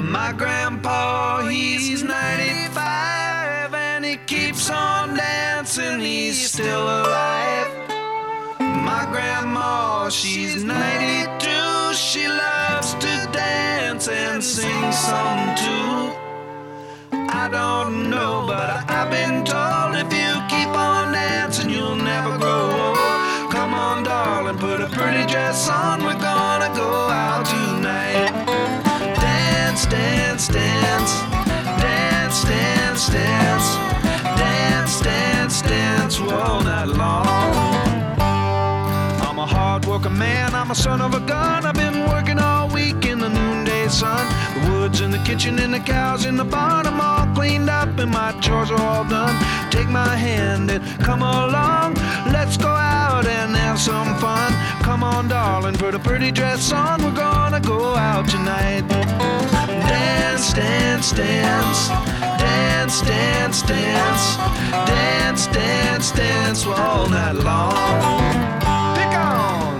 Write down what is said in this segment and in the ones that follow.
My grandpa, he's 95 and he keeps on dancing, he's still alive. My grandma, she's 92, she loves to dance and sing some too. I don't know, but I've been told if you keep on dancing, you'll never grow old. Come on, darling, put a pretty dress on, we're gonna go out tonight. Dance, dance, dance, dance, dance, dance, dance, dance, dance all night long. I'm a hard-working man, I'm a son of a gun. I've been working all week in the noonday sun. The woods in the kitchen and the cows in the barn, I'm all cleaned up and my chores are all done. Take my hand and come along, let's go out and have some fun. Come on, darling, put a pretty dress on, we're gonna go out tonight. Dance, dance, dance, dance, dance, dance, dance, dance, dance all night long. Pick on!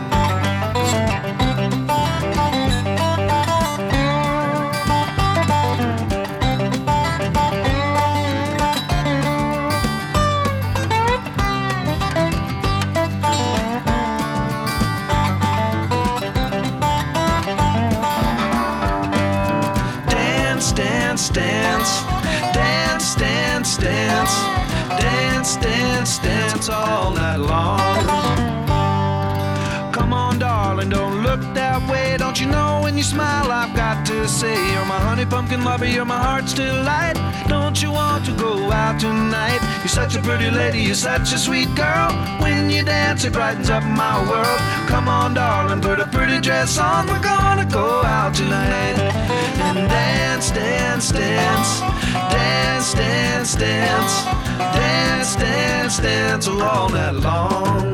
Dance, dance, dance, dance, dance, dance, dance, dance all night long. Come on, darling, don't look that way. Don't you know when you smile I've got to say you're my honey pumpkin lover, you're my heart's delight. Don't you want to go out tonight? You're such a pretty lady, you're such a sweet girl. When you dance it brightens up my world. Come on, darling, put a pretty dress on, we're gonna go out tonight. And dance, dance, dance, dance, dance, dance, dance, dance, dance all night long.